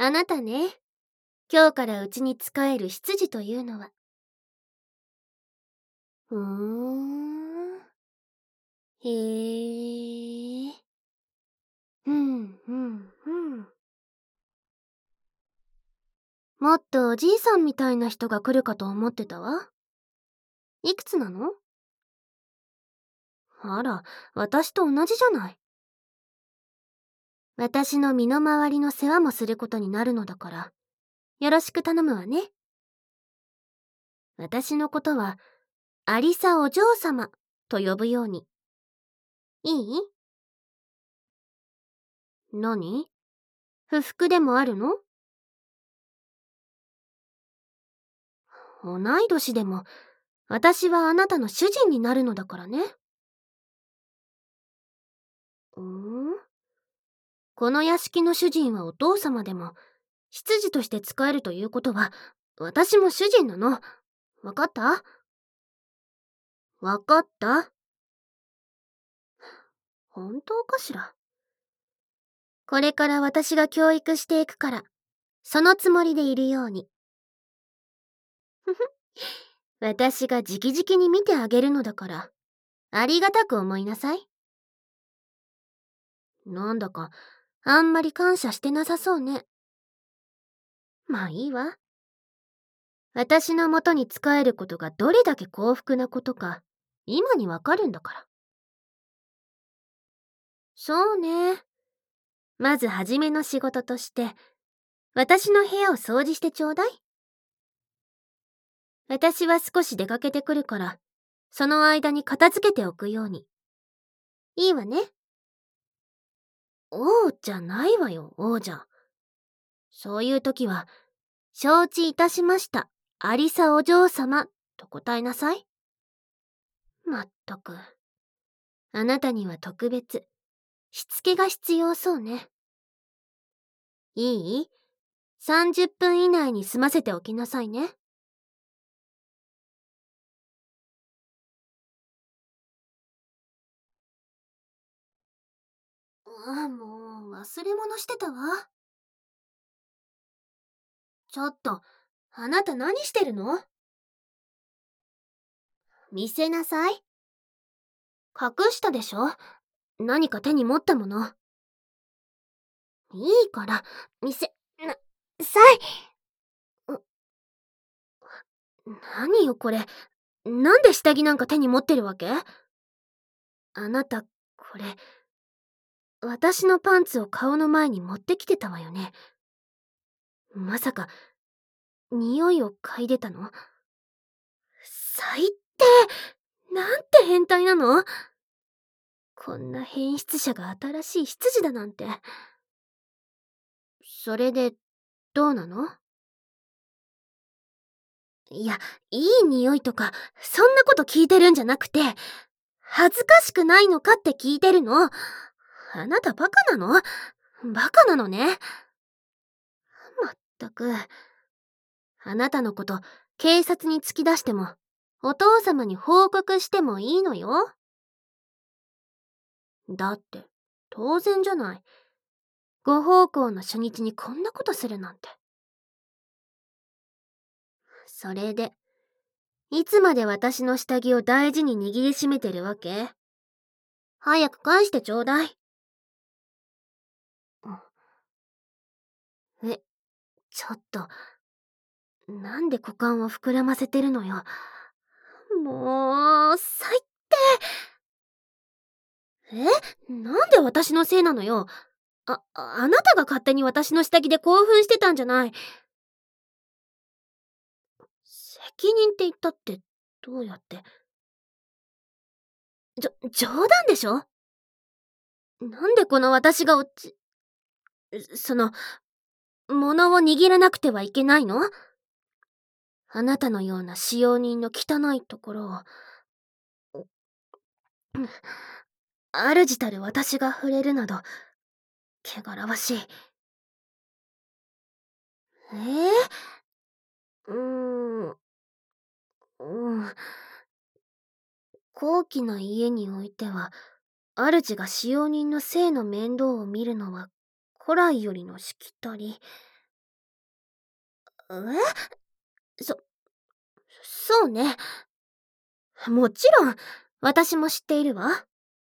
あなたね、今日からうちに仕える執事というのは。ふーん。へえ。ふんふんふん。もっとおじいさんみたいな人が来るかと思ってたわ。いくつなの？あら、私と同じじゃない。私の身の回りの世話もすることになるのだから、よろしく頼むわね。私のことは、アリサお嬢様と呼ぶように。いい？何？不服でもあるの？同い年でも、私はあなたの主人になるのだからね。この屋敷の主人はお父様でも、執事として仕えるということは、私も主人なの。わかった？わかった？本当かしら。これから私が教育していくから、そのつもりでいるように。ふふ。私が直々に見てあげるのだから、ありがたく思いなさい。なんだか、あんまり感謝してなさそうね。まあいいわ。私のもとに仕えることがどれだけ幸福なことか、今にわかるんだから。そうね。まずはじめの仕事として、私の部屋を掃除してちょうだい。私は少し出かけてくるから、その間に片付けておくように。いいわね。王じゃないわよ、王者。そういう時は、承知いたしました。アリサお嬢様、と答えなさい。まったく。あなたには特別、しつけが必要そうね。いい？ 30 分以内に済ませておきなさいね。もう忘れ物してたわ。ちょっと、あなた何してるの？見せなさい。隠したでしょ？何か手に持ったもの。いいから、見せ、さい。何よこれ。なんで下着なんか手に持ってるわけ？あなた、これ、私のパンツを顔の前に持ってきてたわよね。まさか、匂いを嗅いでたの？最低！なんて変態なの？こんな変質者が新しい執事だなんて。それで、どうなの？いや、いい匂いとか、そんなこと聞いてるんじゃなくて、恥ずかしくないのかって聞いてるの。あなたバカなの？バカなのね。まったく。あなたのこと、警察に突き出しても、お父様に報告してもいいのよ。だって、当然じゃない。ご奉公の初日にこんなことするなんて。それで、いつまで私の下着を大事に握りしめてるわけ？早く返してちょうだい。え、ちょっと、なんで股間を膨らませてるのよ。もう、最低。なんで私のせいなのよ。あなたが勝手に私の下着で興奮してたんじゃない。責任って言ったって、どうやって。冗談でしょ？なんでこの私がその、物を握らなくてはいけないの？あなたのような使用人の汚いところを、主たる私が触れるなど、汚らわしい。えー、うーん、うん。高貴な家においては、主が使用人の性の面倒を見るのは古来よりのしきたり。 そ、そうね。もちろん、私も知っているわ。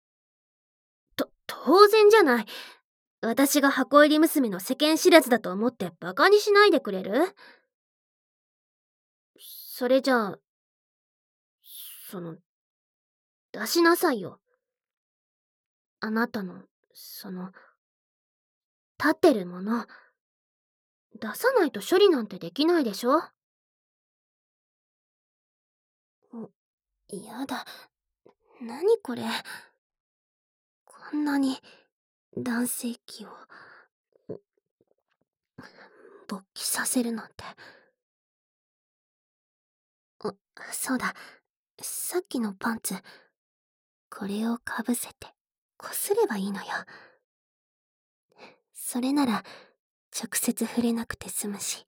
当然じゃない。私が箱入り娘の世間知らずだと思ってバカにしないでくれる？それじゃあ、その、出しなさいよ。あなたの、立ってるもの、出さないと処理なんてできないでしょ？やだ。何これ。こんなに、男性器を、勃起させるなんて。そうだ。さっきのパンツ、これをかぶせて、こすればいいのよ。それなら、直接触れなくて済むし。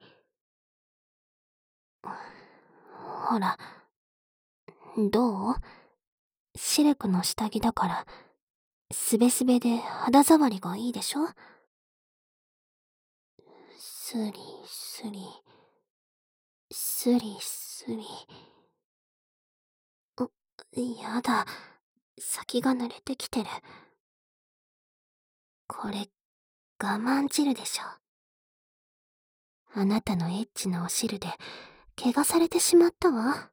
ほら、どう？シルクの下着だから、すべすべで肌触りがいいでしょ？スリスリ、スリスリ。やだ。先が濡れてきてる。これ、我慢汁でしょ。あなたのエッチなお汁で、怪我されてしまったわ。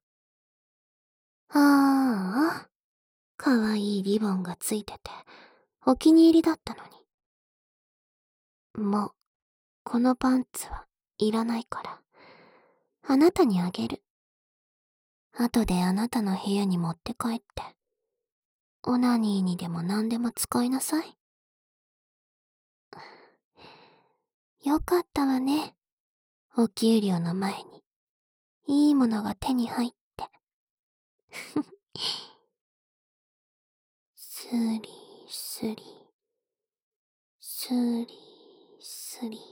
ああ、かわいいリボンがついてて、お気に入りだったのに。もう、このパンツはいらないから、あなたにあげる。後であなたの部屋に持って帰って、オナニーにでも何でも使いなさい。よかったわね。お給料の前に、いいものが手に入って。スリスリ、スリスリ、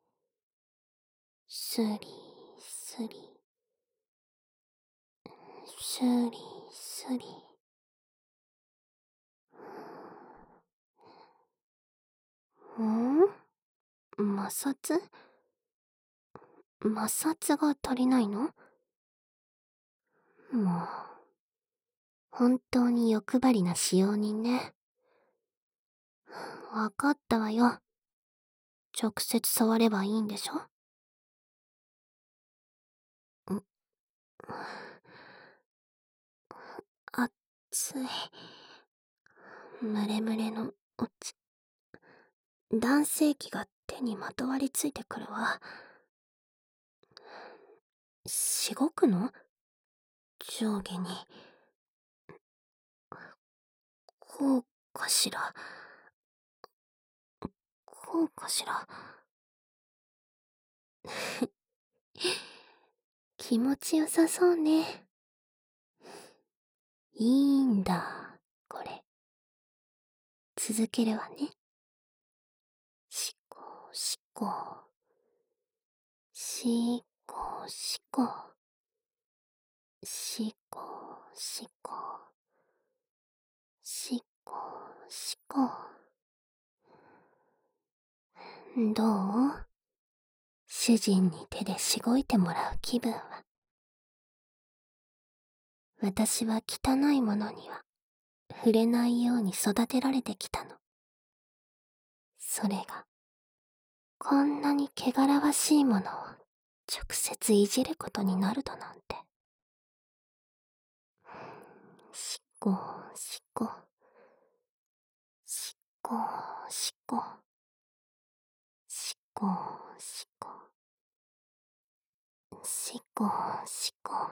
スリスリ、スリスリ。摩擦？摩擦が足りないの？もう、本当に欲張りな使用人ね。わかったわよ。直接触ればいいんでしょ？熱い。ムレムレのおち。男性器が手にまとわりついてくるわ。しごくの？上下に。こうかしら。こうかしら。気持ちよさそうね。いいんだ、これ。続けるわね。しこしこ。しこしこ。しこしこ。しこしこ。どう？主人に手でしごいてもらう気分は。私は汚いものには触れないように育てられてきたの。それが、こんなに汚らわしいものを直接いじることになるだなんて。しこしこ。しこしこ。しこしこ。しこしこ。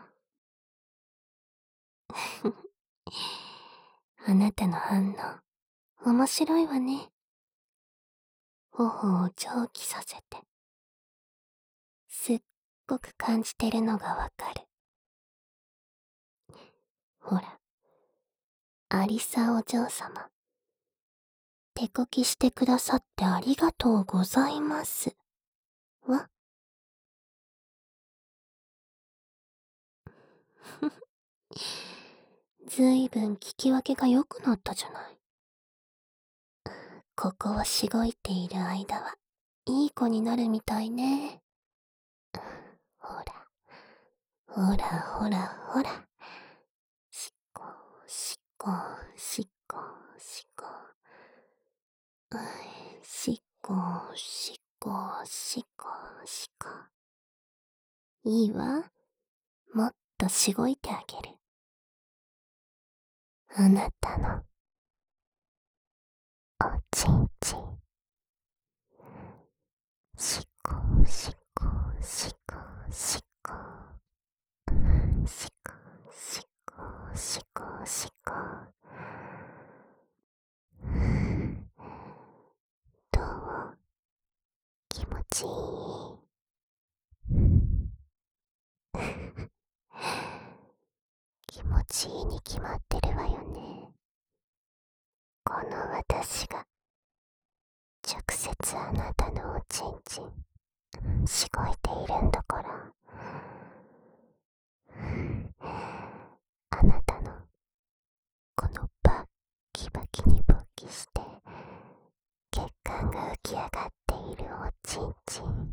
あなたの反応、面白いわね。頬を蒸気させて、すっごく感じてるのがわかる。ほら、アリサお嬢様。手こきしてくださってありがとうございます。わ。ずいぶん聞き分けが良くなったじゃない。ここをしごいている間は、いい子になるみたいね。 ほらほらほら。しこしこしこしこ。しこしこしこしこ。いいわ。もっとしごいてあげる。あなたのおちんちん。しこしこしこしこ。しこしこしこしこ。どう？気持ちいい？気持ちいいに決まってるわよね。この私が直接あなたのおちんちんしごいているんだから。あなたのこのバッキバキに勃起して血管が浮き上がっているおちんちん、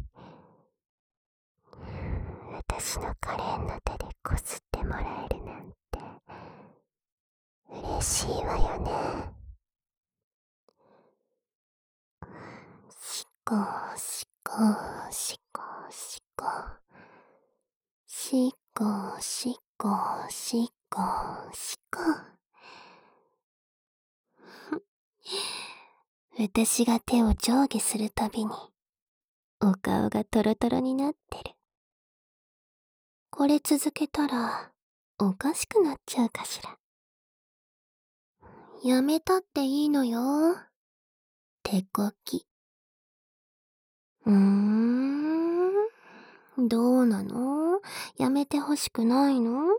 私の可憐な手でこすってもらえるなんて嬉しいわよね。しこしこしこしこしこしこしこしこ。私が手を上下するたびにお顔がトロトロになってる。これ続けたらおかしくなっちゃうかしら。やめたっていいのよ。手こき。どうなの？やめてほしくないの？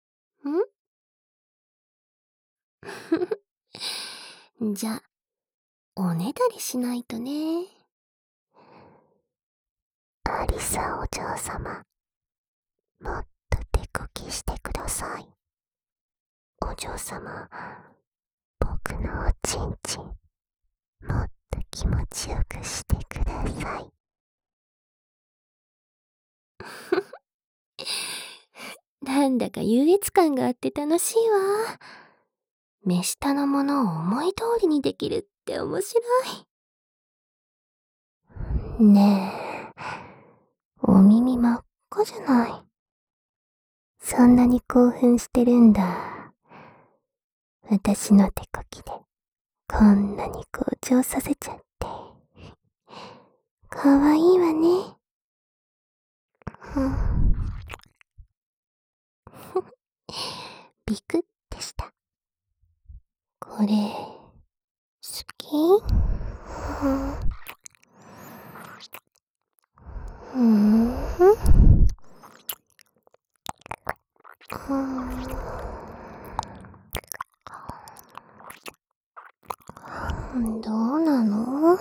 じゃ、おねだりしないとね。アリサお嬢様、もっと手こきしてください。お嬢様、僕のおちんちん、もっと気持ちよくしてください。なんだか優越感があって楽しいわ。目下のものを思い通りにできるって面白い。ねえ、お耳真っ赤じゃない。そんなに興奮してるんだ。私の手こきでこんなに紅潮させちゃって。かわいいわね。ビクってした。これ、好き？どうなの？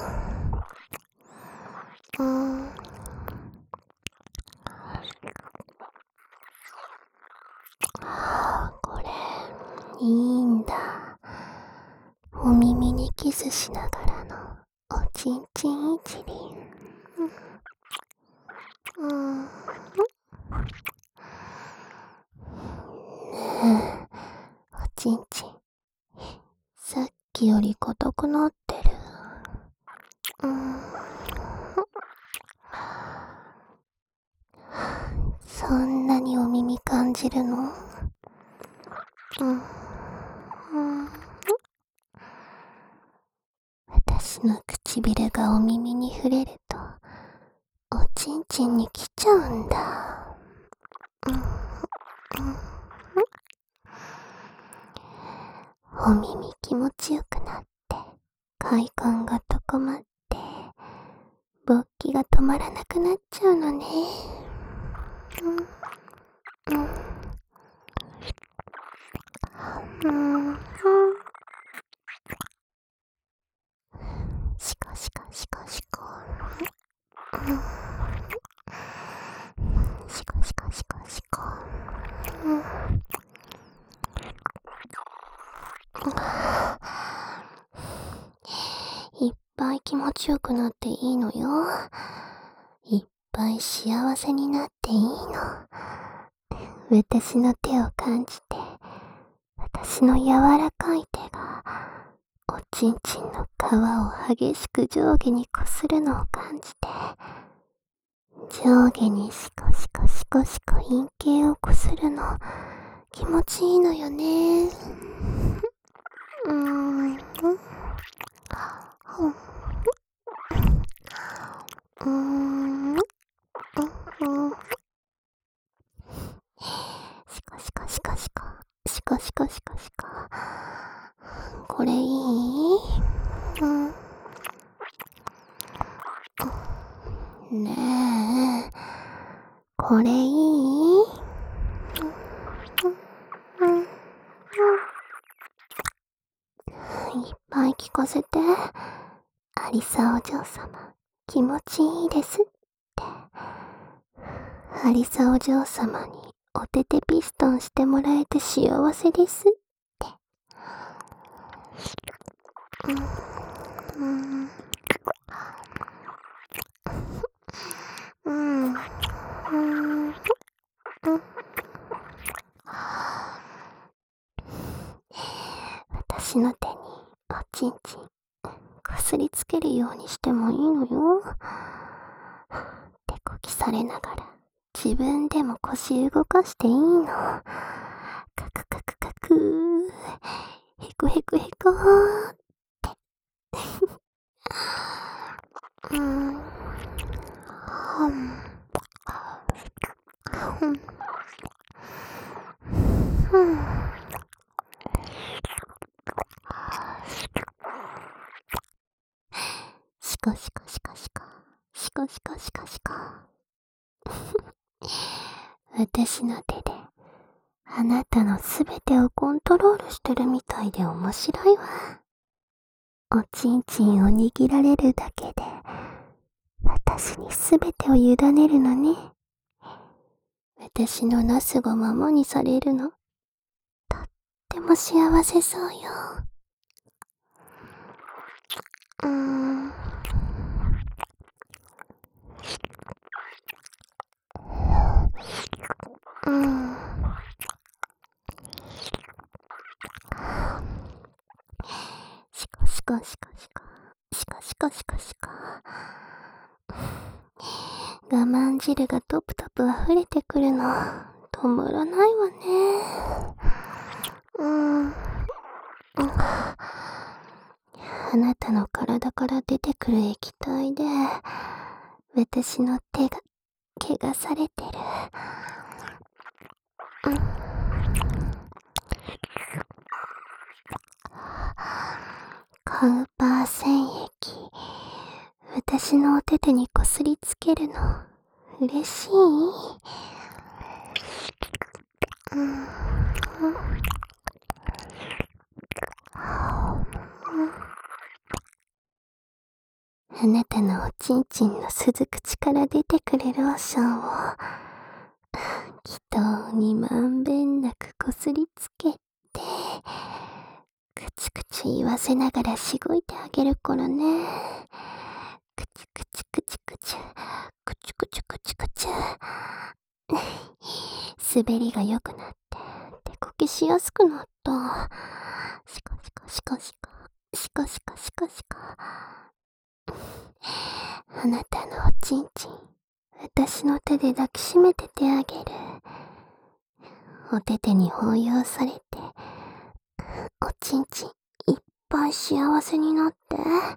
これ、いいんだ。お耳にキスしながらのおちんちんいじり。ねえ、おちんちん、さっきより硬くなってる。そんなにお耳感じるの？私の唇がお耳に触れると、おちんちんに来ちゃうんだ。お耳気持ちよくなって、快感が高まって、勃起が止まらなくなっちゃうのね。しこしこしこしこ。しこしこしこしこ。いっぱい気持ちよくなっていいのよ。いっぱい幸せになっていいの。 私の手を感じて、私の柔らかい手が、おちんちんの皮を激しく上下にこするのを感じて、上下にシコシコシコシコ陰茎をこするの、気持ちいいのよね。シコシコシコシコ、シコシコシコシコ。これいい？ねえ、これいい？いっぱい聞かせて。アリサお嬢様、気持ちいいですって。アリサお嬢様にお手手ピストンしてもらえて幸せですって。私の手におちんちんこすりつけるようにしてもいいのよ。手こきされながら自分でも腰動かしていいの。カクカクカク、ヘクヘクヘクーって。シコシコシコシコ、シコシコシコシコ。私の手であなたのすべてをコントロールしてるみたいで面白いわ。おちんちんを握られるだけで私にすべてを委ねるのね。私のなすがままにされるの、とっても幸せそうよ。シコシコシコシコ、シコシコシコシコ。我慢汁がトプトプ溢れてくるの、止まらないわね。あなたの体から出てくる液体で、私の手が汚されてる。カウパー染液、私のお手手にこすりつけるの、嬉しい？あなたのおちんちんの鈴口から出てくるローションを、祈祷にまんべんなくこすりつけて、くちくち言わせながらしごいてあげるからね。くちくちくちくち、くちくちくちくち。滑りが良くなって、手こきしやすくなった。シコシコシコシコ、シコシコシコシコ。あなたのおちんちん、私の手で抱きしめててあげる。お手手に抱擁されて、おちんちんいっぱい幸せになって。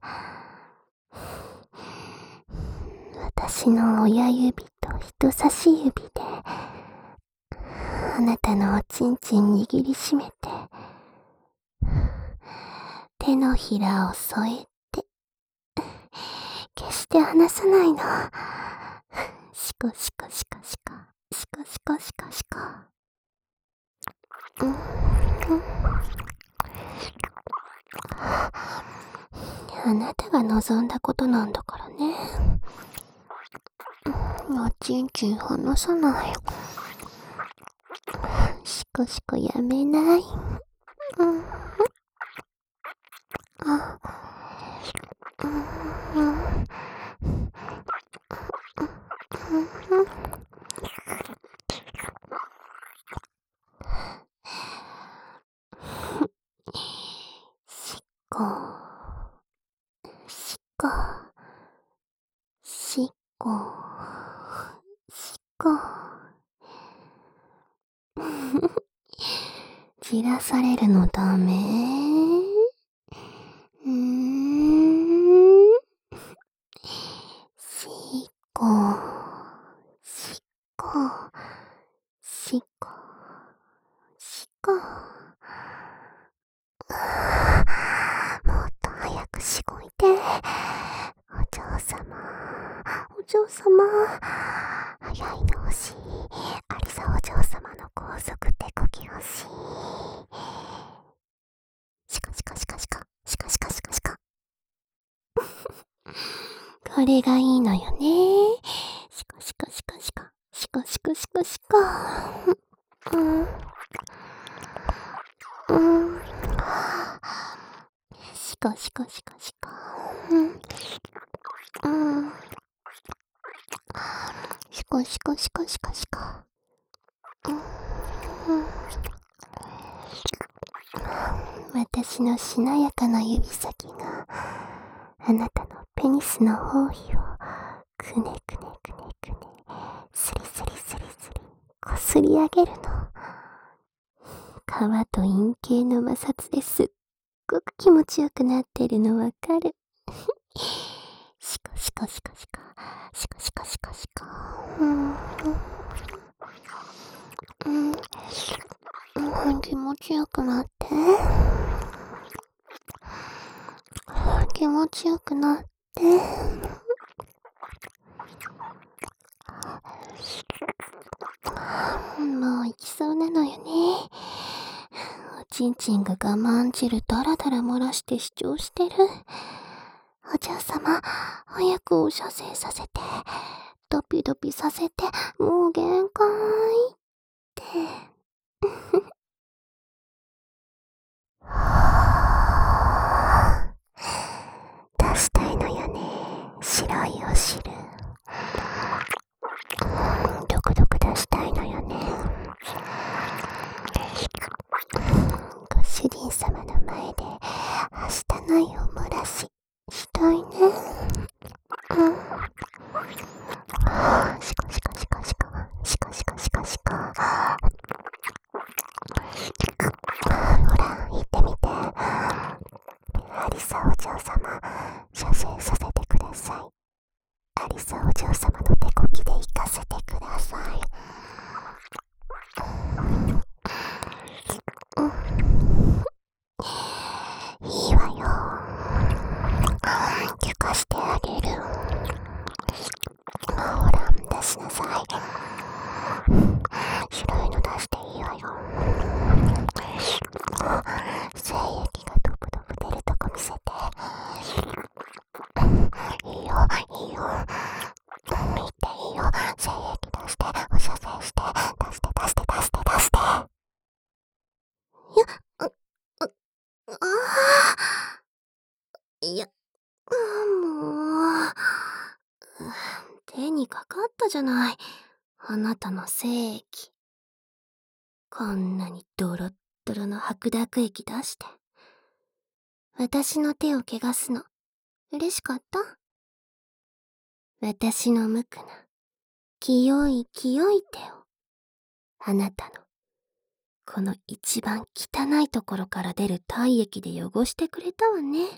私の親指と人差し指で、あなたのおちんちん握りしめて、手のひらを添えて、決して離さないの。シコシコシコシコ、シコシコシコシコ。あなたが望んだことなんだからね。おちんちん離さない。シコシコやめない。 こ、しこ。じらされるのダメ？しこ、しこ、しこ、しこ。もっと早くしごいて。お嬢様、お嬢様。早いの欲しい。アリサお嬢様の高速手こぎ欲しい。しかしかしかしか、しかしかしかしか。これがいいのよね。しかしかしかしか、しかしかしかしか。しかしかしかしか。しかしかしかしかしか。私のしなやかな指先があなたのペニスの包囲をくねくねくねくね、スリスリスリスリこすり上げるの。皮と陰茎の摩擦ですっごく気持ちよくなってるのわかる。しかしかしかしか、しかしかしかしか。気持ちよくなって。気持ちよくなって。もう行きそうなのよね。おちんちんが我慢汁だらだら漏らして主張してる。お嬢様、早くお射精させて。ドピドピさせて、もう限界って。出したいのよね、白いお汁。ドクドク出したいのよね。ご主人様の前ではしたないお漏らししたいね。しかしかしかしか、しかしかしかしか。ほら、言ってみて。アリサお嬢様、射精させてください。アリサお嬢様の手こきで行かせてください。いいわよ。聞かしてあげる。ほら、出しなさい。白いの出していいわよ。精液がドブドブ出るとこ見せて。いいよ、いいよ。言っていいよ。精液出して、お射精して、出して出して出して出して。いや、もう、手にかかったじゃない。あなたの精液。こんなにドロッドロの白濁液出して。私の手を汚すの、嬉しかった？私の無垢な、清い清い手を、あなたの、この一番汚いところから出る体液で汚してくれたわね。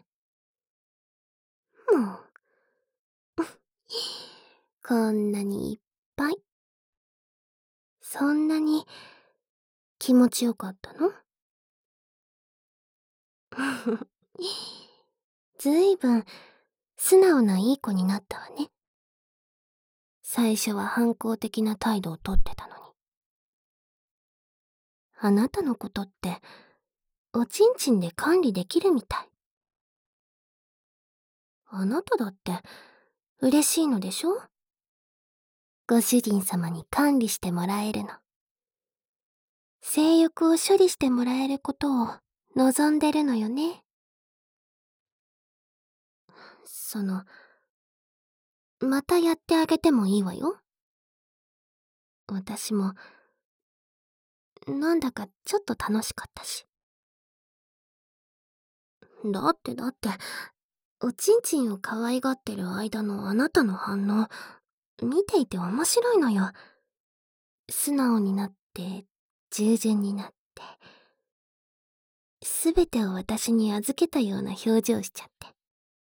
もう。こんなにいっぱい。そんなに気持ちよかったの？ずいぶん素直ないい子になったわね。最初は反抗的な態度をとってたのに。あなたのことっておちんちんで管理できるみたい。あなただって嬉しいのでしょ？ご主人様に管理してもらえるの。性欲を処理してもらえることを望んでるのよね。またやってあげてもいいわよ。私も、なんだかちょっと楽しかったし。だって、おちんちんを可愛がってる間のあなたの反応、 見ていて面白いのよ。素直になって、従順になって、すべてを私に預けたような表情しちゃって。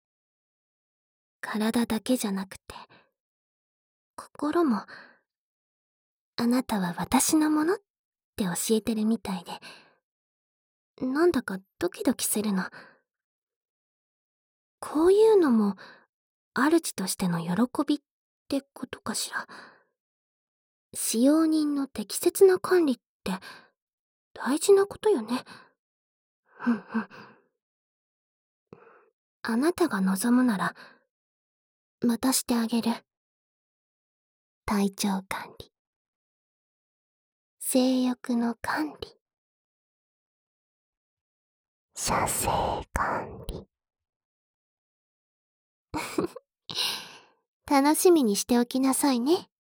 体だけじゃなくて、心も、あなたは私のものって教えてるみたいで、なんだかドキドキするの。こういうのも、主としての喜びってことかしら。使用人の適切な管理って大事なことよね。ふんふん。あなたが望むなら、またしてあげる。体調管理。性欲の管理。 射精管理。 楽しみにしておきなさいね。